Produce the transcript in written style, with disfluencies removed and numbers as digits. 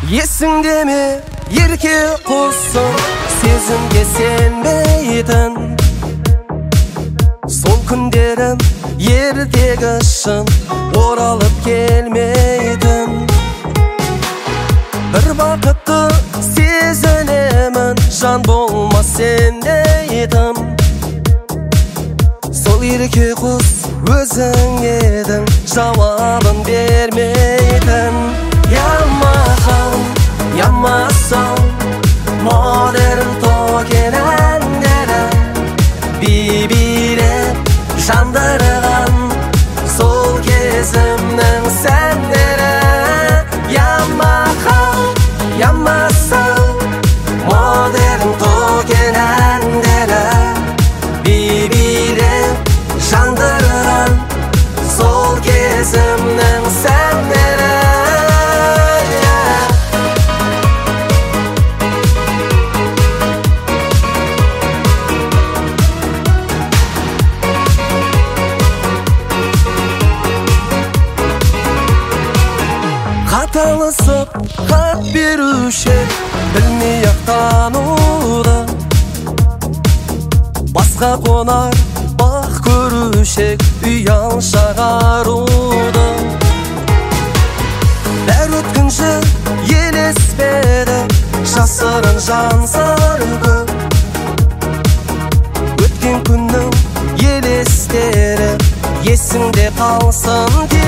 Есіңде ме ерке құсым, сезімге сенбейтін. Сол күндерім ертегі шын оралып келмейтін. Бір бақытты сезінемін, жан болмас сендейтін. Сол ерке құс өзің едің, жауабын бермейтін. Yanmasam modern token әндері бибилеп жандырған сол кезімнің сәндері. Yanmasam modern token әндері бибилеп жандырған сол кезімнің сәндері. Қаталысып хат беруші білмей ақтануды, басқа қонар бақ көрушек ұял шағаруды. Бәр өткінші елеспеді жасырын жан сарғы, өткен күннің елестері есіңде қалсын.